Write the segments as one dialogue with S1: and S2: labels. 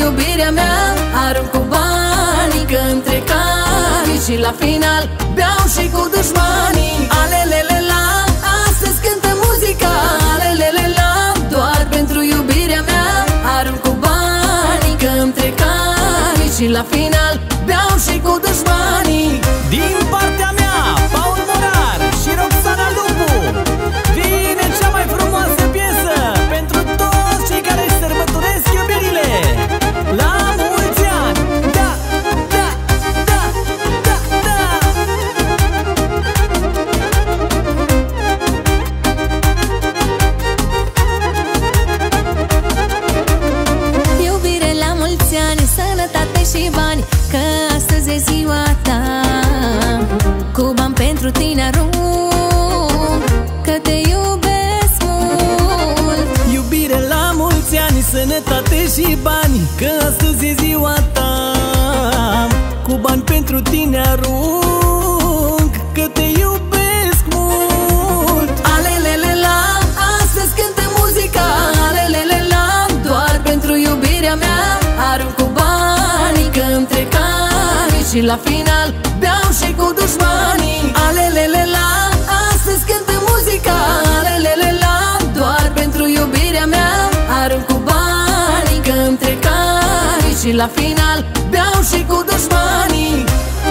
S1: iubirea mea arunc cu banii, că între cani și la final beau și cu dușmanii. Alelele-la, astăzi cântă muzica. Alelele-la, doar pentru iubirea mea arunc cu banii, că între cani și la final beau și cu dușmanii.
S2: Din partea mea, Paul Morar și Roxana Lupu, vine cea mai frumoasă piesă pentru toți cei care își sărbătoresc iubirile. La mulți ani! Da, da, da, da, da!
S1: Iubire la mulți ani, sănătate și bani, că astăzi e ziua ta. Cu bani pentru tine arunc, că te iubesc mult.
S2: Iubire la mulți ani, sănătate și bani, că astăzi e ziua ta. Cu bani pentru tine arunc, că te iubesc mult.
S1: Alelele-la, astăzi cântă muzica. Alelele-la, doar pentru iubirea mea arunc cu banii, că între cani și la final beau și cu dușmanii. Alelele-la, astăzi cântă muzica. Alelele-la, doar pentru iubirea mea arunc cu banii, că între cani și la final beau și cu dușmanii.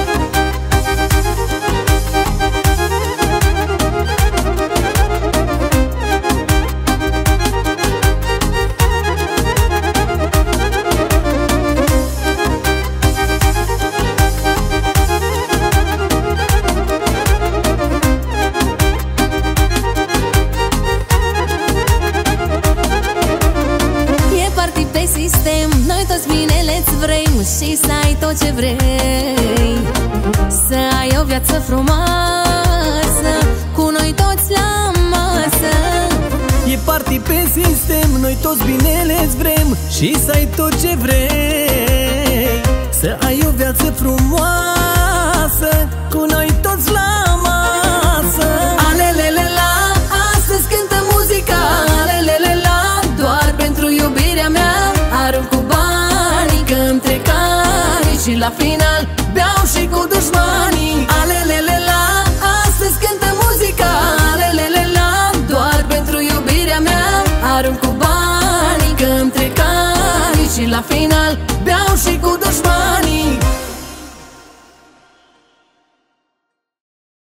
S1: Noi toți binele-ți vrem și să ai tot ce vrei, să ai o viață frumoasă, cu noi toți la masă.
S2: E party pe sistem, noi toți binele-ți vrem și să ai tot ce vrei, să ai o viață frumoasă, cu noi toți la masă.
S1: Alelele-la, astăzi cântă muzica. Alelele-la, doar pentru iubirea mea arunc cu banii, că între cani și la final beau și cu dușmanii. Alelele-la, astăzi cântă muzica. Alelele-la, doar pentru iubirea mea arunc cu banii, că între cani și la final